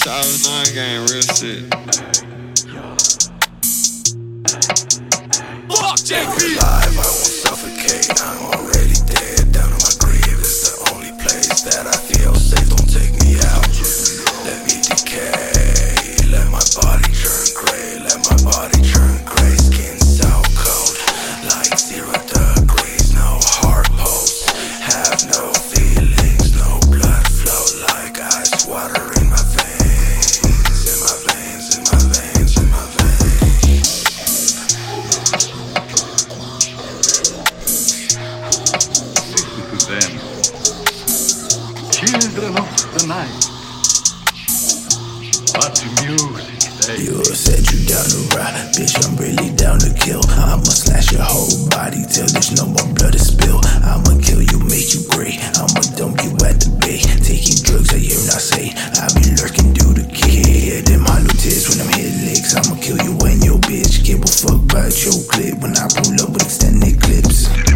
2009 game, real shit. Fuck JP! Alive, I won't suffocate. I'm already dead. Down in my grave is the only place that I feel safe. Don't take me out. Let me decay. Let my body turn gray. Let my body turn gray. Skin so cold, like 0 degrees. No heart pulse. Have no feelings. No blood flow like ice water in my veins. In my veins. In my veins. In my veins. Then, children of the night, what music they You said you down to ride, bitch, I'm really down to kill. I'ma slash your whole body till there's no more blood to spill. I'ma kill you, make you gray. I'ma dump you at the bay. Taking drugs I hear not say. I be lurking, do the kid. Them hollow tears when I'm hit licks. I'ma kill you and your bitch. Give a fuck about your clip when I pull up with extended clips.